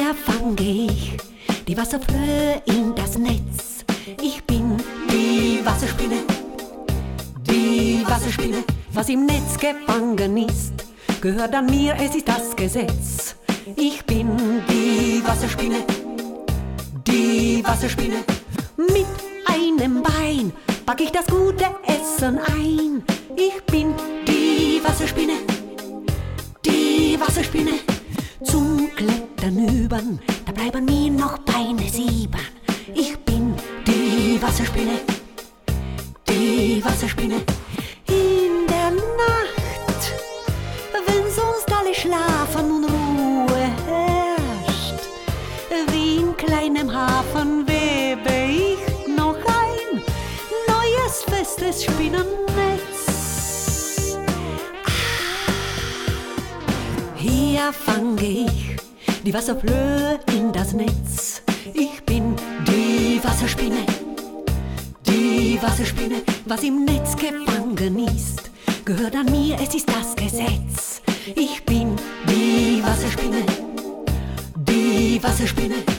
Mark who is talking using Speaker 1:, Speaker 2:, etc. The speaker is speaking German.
Speaker 1: Hier fange ich die Wasserflöhe in das Netz. Ich bin die Wasserspinne, die Wasserspinne. Was im Netz gefangen ist, gehört an mir, es ist das Gesetz. Ich bin die Wasserspinne, die Wasserspinne. Mit einem Bein pack ich das gute Essen ein. Ich bin die Wasserspinne, die Wasserspinne. Zum Klettern üben, da bleiben mir noch Beine 7. Ich bin die Wasserspinne, die Wasserspinne. In der Nacht, wenn sonst alle schlafen und Ruhe herrscht, wie in kleinem Hafen webe ich noch ein neues festes Spinnennetz. Hier fange ich die Wasserflöhe in das Netz. Ich bin die Wasserspinne, die Wasserspinne. Was im Netz gefangen ist, gehört an mir, es ist das Gesetz. Ich bin die Wasserspinne, die Wasserspinne.